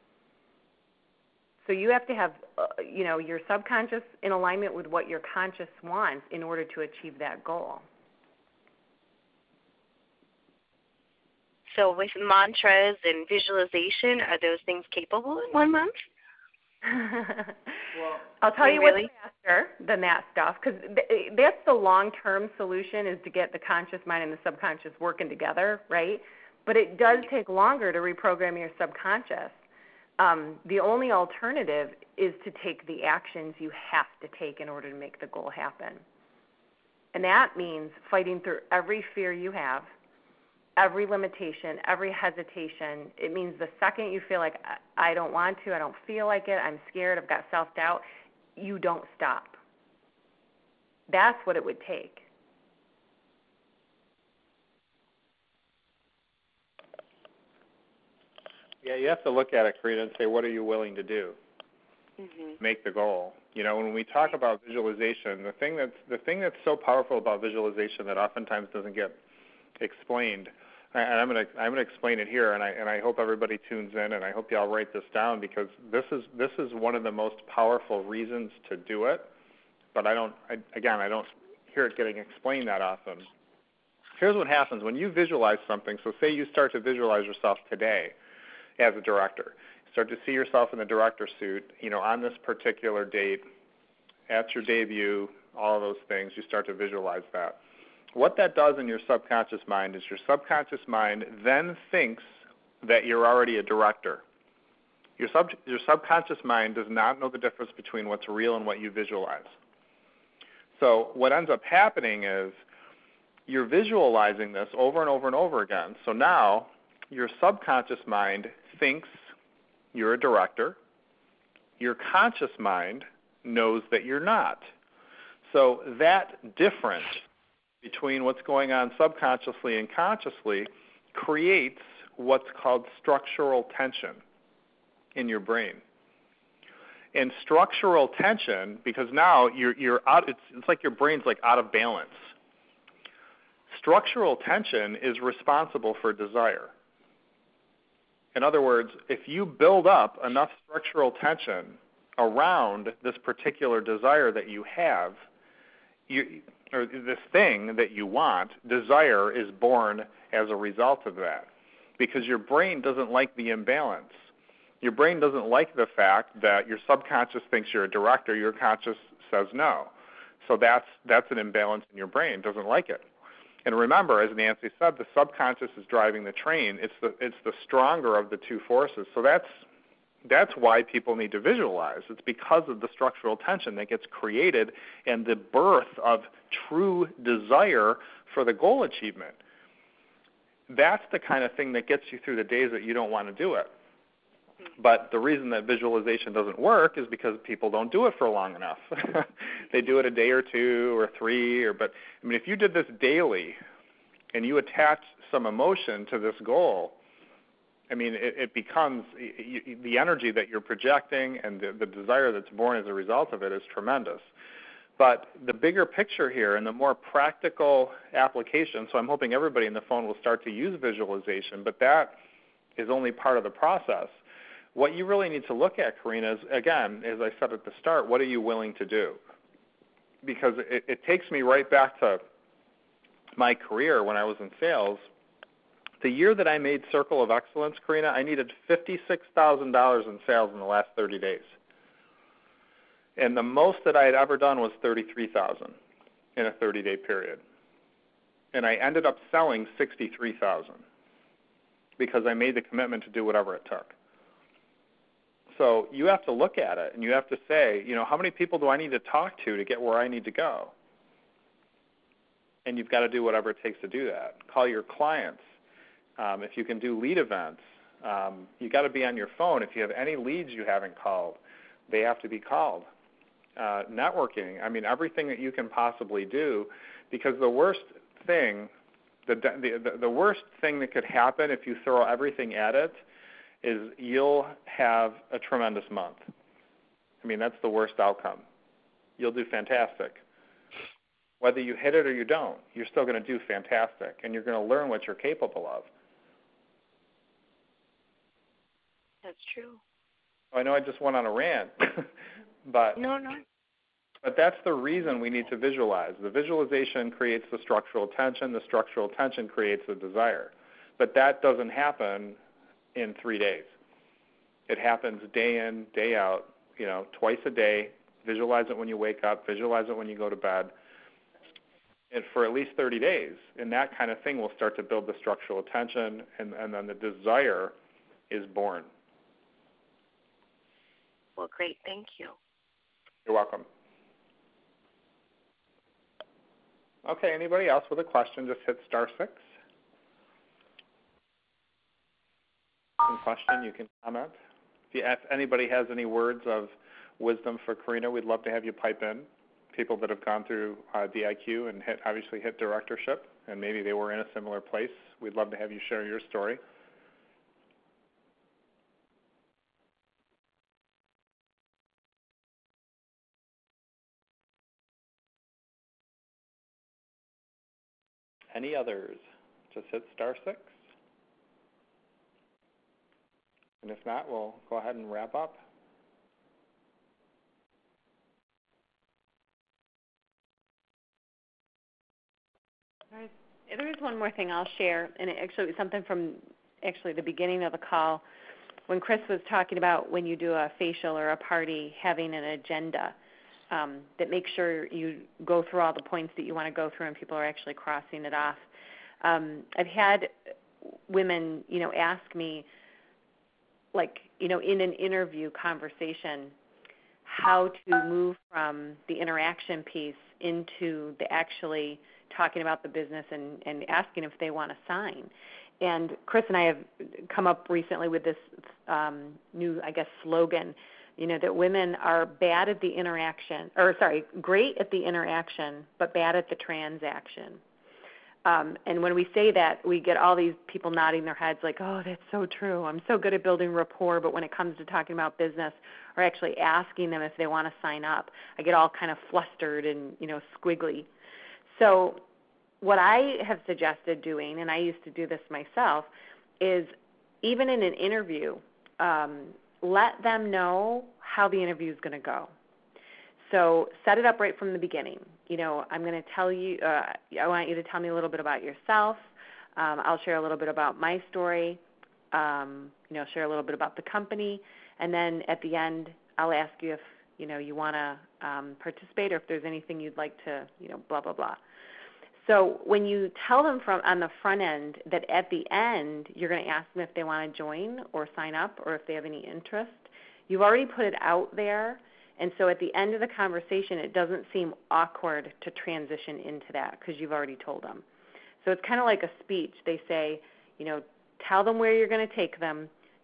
So you have to have, uh, you know, your subconscious in alignment with what your conscious wants in order to achieve that goal. So with mantras and visualization, are those things capable in one month? Well, I'll tell you really? what's faster than that stuff, because th- that's the long-term solution, is to get the conscious mind and the subconscious working together, right? But it does take longer to reprogram your subconscious. Um, the only alternative is to take the actions you have to take in order to make the goal happen. And that means fighting through every fear you have, every limitation, every hesitation. It means the second you feel like, I don't want to, I don't feel like it, I'm scared, I've got self-doubt, you don't stop. That's what it would take. Yeah, you have to look at it, Karina, and say, what are you willing to do? Mm-hmm. Make the goal. You know, when we talk about visualization, the thing that's the thing that's so powerful about visualization that oftentimes doesn't get explained, and I'm going to I'm going to explain it here, and I and I hope everybody tunes in, and I hope y'all write this down, because this is this is one of the most powerful reasons to do it. But I don't I, again I don't hear it getting explained that often. Here's what happens when you visualize something. So say you start to visualize yourself today as a director. Start to see yourself in the director suit, you know, on this particular date, at your debut, all of those things. You start to visualize that. What that does in your subconscious mind is your subconscious mind then thinks that you're already a director. Your sub your subconscious mind does not know the difference between what's real and what you visualize. So what ends up happening is you're visualizing this over and over and over again. So now your subconscious mind thinks you're a director. Your conscious mind knows that you're not. So that difference between what's going on subconsciously and consciously creates what's called structural tension in your brain. And structural tension, because now you're you're out, it's it's like your brain's like out of balance. Structural tension is responsible for desire. In other words, if you build up enough structural tension around this particular desire that you have, you, or this thing that you want, desire is born as a result of that, because your brain doesn't like the imbalance. Your brain doesn't like the fact that your subconscious thinks you're a director, your conscious says no. So that's that's an imbalance in your brain, it doesn't like it. And remember, as Nancy said, the subconscious is driving the train. It's the it's the stronger of the two forces. So that's that's why people need to visualize. It's because of the structural tension that gets created and the birth of true desire for the goal achievement. That's the kind of thing that gets you through the days that you don't want to do it. But the reason that visualization doesn't work is because people don't do it for long enough. They do it a day or two or three, or but I mean, if you did this daily and you attach some emotion to this goal, I mean, it, it becomes you, the energy that you're projecting and the, the desire that's born as a result of it is tremendous. But the bigger picture here and the more practical application, so I'm hoping everybody in the phone will start to use visualization, but that is only part of the process. What you really need to look at, Karina, is, again, as I said at the start, what are you willing to do? Because it, it takes me right back to my career when I was in sales. The year that I made Circle of Excellence, Karina, I needed fifty-six thousand dollars in sales in the last thirty days. And the most that I had ever done was thirty-three thousand dollars in a thirty-day period. And I ended up selling sixty-three thousand dollars because I made the commitment to do whatever it took. So you have to look at it, and you have to say, you know, how many people do I need to talk to to get where I need to go? And you've got to do whatever it takes to do that. Call your clients. Um, if you can do lead events, um, you've got to be on your phone. If you have any leads you haven't called, they have to be called. Uh, networking, I mean, everything that you can possibly do, because the worst thing, the, the, the worst thing that could happen if you throw everything at it is you'll have a tremendous month. I mean, that's the worst outcome. You'll do fantastic. Whether you hit it or you don't, you're still going to do fantastic, and you're going to learn what you're capable of. That's true. I know I just went on a rant, but no, no. But that's the reason we need to visualize. The visualization creates the structural tension. The structural tension creates the desire. But that doesn't happen in three days. It happens day in, day out, you know, twice a day. Visualize it when you wake up. Visualize it when you go to bed. And for at least thirty days. And that kind of thing will start to build the structural tension, and, and then the desire is born. Well, great. Thank you. You're welcome. Okay, anybody else with a question, just hit star six. Some question, you can comment. If, you, if anybody has any words of wisdom for Karina, we'd love to have you pipe in. People that have gone through uh, D I Q and hit, obviously hit directorship, and maybe they were in a similar place. We'd love to have you share your story. Any others? Just hit star six. And if not, we'll go ahead and wrap up. There's, there is one more thing I'll share, and it actually was something from actually the beginning of the call when Chris was talking about when you do a facial or a party, having an agenda um, that makes sure you go through all the points that you want to go through and people are actually crossing it off. Um, I've had women, you know, ask me, like, you know, in an interview conversation, how to move from the interaction piece into the actually talking about the business and, and asking if they want to sign. And Chris and I have come up recently with this um, new, I guess, slogan, you know, that women are bad at the interaction, or sorry, great at the interaction, but bad at the transaction. Um, and when we say that, we get all these people nodding their heads like, oh, that's so true. I'm so good at building rapport, but when it comes to talking about business or actually asking them if they want to sign up, I get all kind of flustered and, you know, squiggly. So what I have suggested doing, and I used to do this myself, is even in an interview, um, let them know how the interview is going to go. So set it up right from the beginning. You know, I'm going to tell you, uh, I want you to tell me a little bit about yourself. Um, I'll share a little bit about my story, um, you know, share a little bit about the company, and then at the end, I'll ask you if, you know, you want to um, participate or if there's anything you'd like to, you know, blah, blah, blah. So when you tell them from on the front end that at the end you're going to ask them if they want to join or sign up or if they have any interest, you've already put it out there. And so at the end of the conversation, it doesn't seem awkward to transition into that because you've already told them. So it's kind of like a speech. They say, you know, tell them where you're going to take them,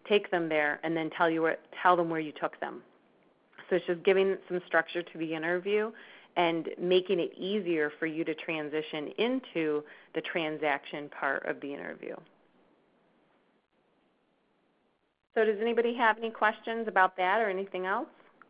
take them there, and then tell you where, tell them where you took them. So it's just giving some structure to the interview and making it easier for you to transition into the transaction part of the interview. So does anybody have any questions about that or anything else?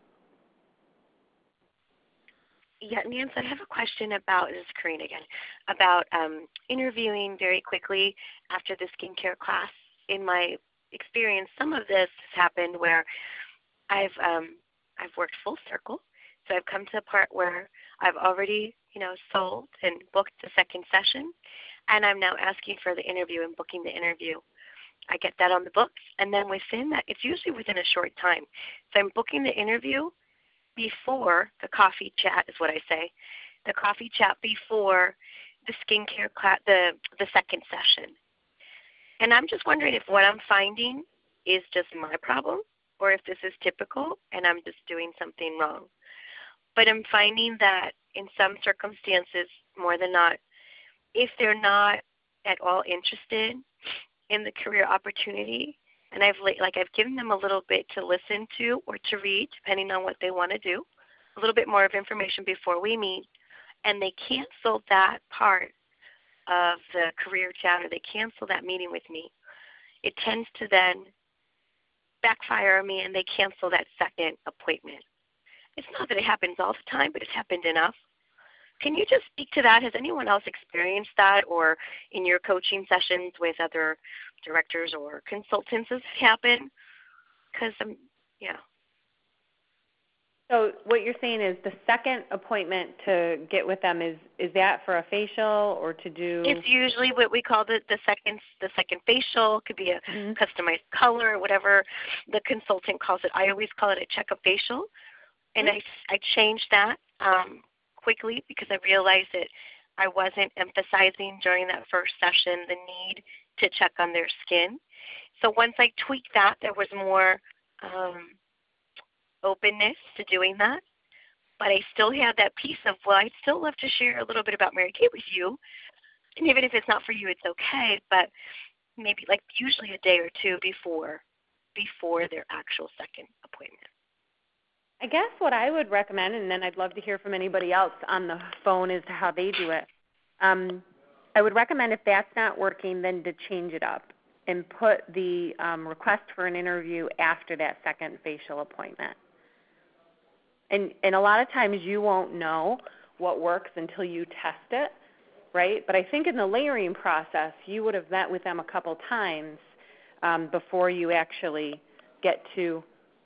Yeah, Nance, I have a question about, this is Karina again, about um, interviewing very quickly after the skincare class. In my experience, some of this has happened where I've um, I've worked full circle. So I've come to a part where I've already, you know, sold and booked the second session, and I'm now asking for the interview and booking the interview. I get that on the books, and then within that, it's usually within a short time. So I'm booking the interview before the coffee chat is what I say, the coffee chat before the skincare class, the, the second session. And I'm just wondering if what I'm finding is just my problem or if this is typical and I'm just doing something wrong. But I'm finding that in some circumstances, more than not, if they're not at all interested in the career opportunity, and I've like I've given them a little bit to listen to or to read, depending on what they want to do, a little bit more of information before we meet, and they cancel that part of the career chat or they cancel that meeting with me, it tends to then backfire on me and they cancel that second appointment. It's not that it happens all the time, but it's happened enough. Can you just speak to that? Has anyone else experienced that, or in your coaching sessions with other directors or consultants has it happened? Because I'm, yeah. So what you're saying is the second appointment to get with them is is that for a facial or to do? It's usually what we call the the second the second facial. It could be a mm-hmm. customized color, whatever the consultant calls it. I always call it a checkup facial, and mm-hmm. I I changed that um, quickly because I realized that I wasn't emphasizing during that first session the need to check on their skin. So once I tweaked that, there was more um, openness to doing that. But I still had that piece of, well, I'd still love to share a little bit about Mary Kay with you. And even if it's not for you, it's okay. But maybe like usually a day or two before before their actual second appointment. I guess what I would recommend, and then I'd love to hear from anybody else on the phone as to how they do it. Um, I would recommend if that's not working, then to change it up and put the um, request for an interview after that second facial appointment. And, and a lot of times you won't know what works until you test it, right? But I think in the layering process, you would have met with them a couple times um, before you actually get to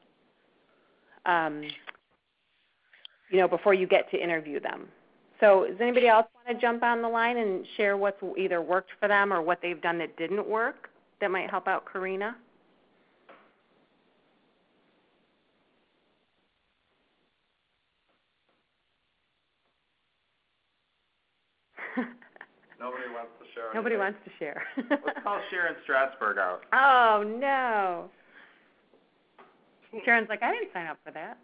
Um, you know, before you get to interview them. So does anybody else want to jump on the line and share what's either worked for them or what they've done that didn't work that might help out Karina? Nobody wants to share. Nobody anything. wants to share. Let's call Sharon Strasburg out. Oh, no. Sharon's like, I didn't sign up for that.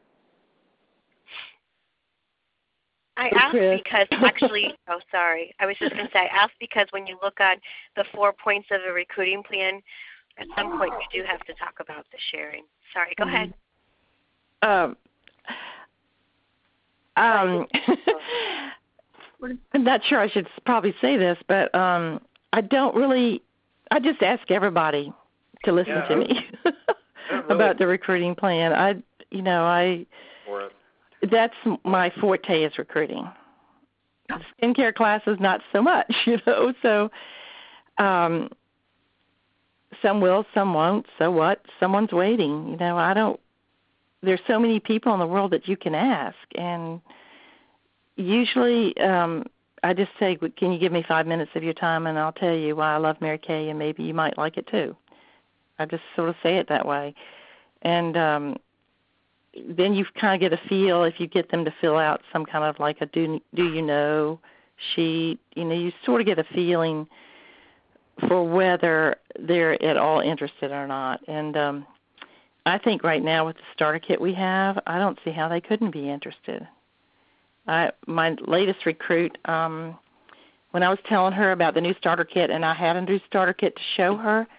I asked because actually, oh, sorry. I was just going to say, I asked because when you look on the four points of a recruiting plan, at some point you do have to talk about the sharing. Sorry, go ahead. Um, um, I'm not sure I should probably say this, but um, I don't really, I just ask everybody to listen yeah, to me really. about the recruiting plan. I, you know, I... For it. That's my forte is recruiting. Skincare classes, not so much, you know. So um, some will, some won't. So what? Someone's waiting. You know, I don't. There's so many people in the world that you can ask, and usually um, I just say, "Can you give me five minutes of your time, and I'll tell you why I love Mary Kay, and maybe you might like it too." I just sort of say it that way, and. Um, then you kind of get a feel if you get them to fill out some kind of like a do, do you know sheet. You know, you sort of get a feeling for whether they're at all interested or not. And um, I think right now with the starter kit we have, I don't see how they couldn't be interested. I, my latest recruit, um, when I was telling her about the new starter kit and I had a new starter kit to show her,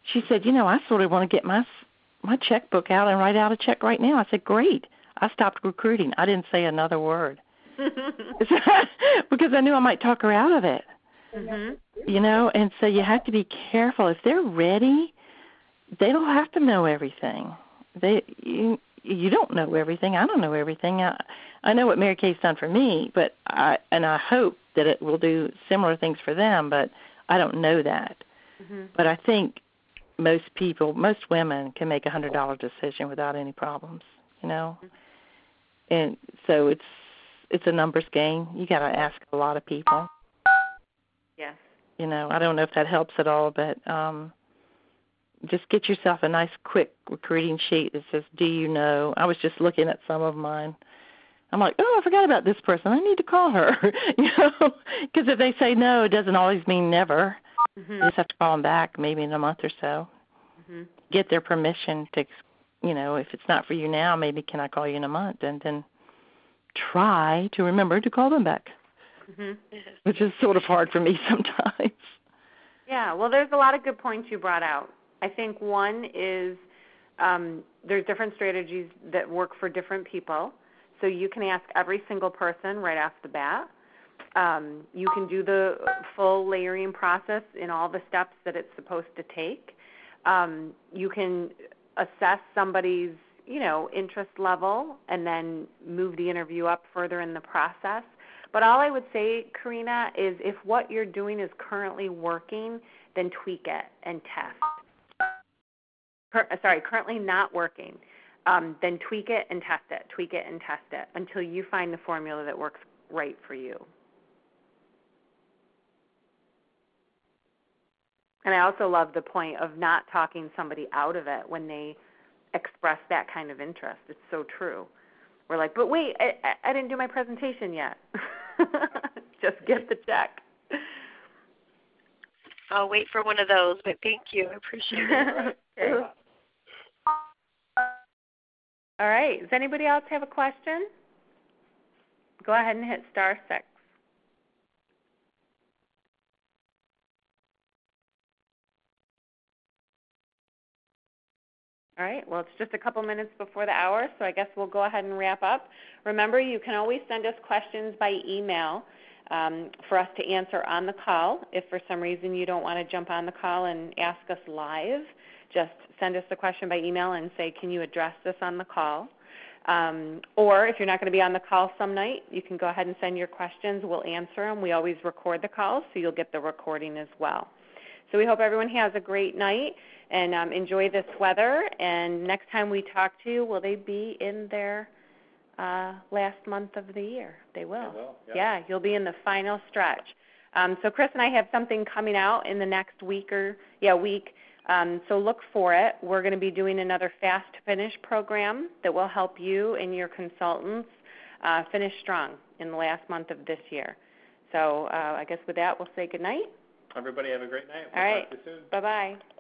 she said, you know, I sort of want to get my my checkbook out and write out a check right now. I said, great. I stopped recruiting. I didn't say another word because I knew I might talk her out of it. Mm-hmm. You know, and so you have to be careful. If they're ready, they don't have to know everything. They you, you don't know everything. I don't know everything. I, I know what Mary Kay's done for me, but I and I hope that it will do similar things for them, but I don't know that. Mm-hmm. But I think most people, most women can make a one hundred dollars decision without any problems, you know. Mm-hmm. And so it's it's a numbers game. You got to ask a lot of people. Yes. You know, I don't know if that helps at all, but um, just get yourself a nice, quick recruiting sheet that says, do you know? I was just looking at some of mine. I'm like, oh, I forgot about this person. I need to call her, you know, because if they say no, it doesn't always mean never. Mm-hmm. You just have to call them back maybe in a month or so. Mm-hmm. Get their permission to, you know, if it's not for you now, maybe can I call you in a month? And then try to remember to call them back, mm-hmm. which is sort of hard for me sometimes. Yeah, well, there's a lot of good points you brought out. I think one is um, there's different strategies that work for different people. So you can ask every single person right off the bat. Um, you can do the full layering process in all the steps that it's supposed to take. Um, you can assess somebody's, you know, interest level and then move the interview up further in the process. But all I would say, Karina, is if what you're doing is currently working, then tweak it and test. Per, sorry, currently not working. Um, then tweak it and test it, tweak it and test it until you find the formula that works right for you. And I also love the point of not talking somebody out of it when they express that kind of interest. It's so true. We're like, but wait, I, I didn't do my presentation yet. Just get the check. I'll wait for one of those, but thank you. I appreciate it. Okay. All right. Does anybody else have a question? Go ahead and hit star six. All right. Well, it's just a couple minutes before the hour, so I guess we'll go ahead and wrap up. Remember, you can always send us questions by email um, for us to answer on the call. If for some reason you don't want to jump on the call and ask us live, just send us a question by email and say, can you address this on the call? Um, or if you're not going to be on the call some night, you can go ahead and send your questions. We'll answer them. We always record the calls, so you'll get the recording as well. So we hope everyone has a great night and um, enjoy this weather. And next time we talk to you, will they be in their uh, last month of the year? They will. They will, yeah. Yeah, you'll be in the final stretch. Um, so Chris and I have something coming out in the next week or, yeah, week. Um, so look for it. We're going to be doing another Fast Finish program that will help you and your consultants uh, finish strong in the last month of this year. So uh, I guess with that, we'll say good night. Everybody have a great night. We'll All right. Talk to you soon. Bye-bye.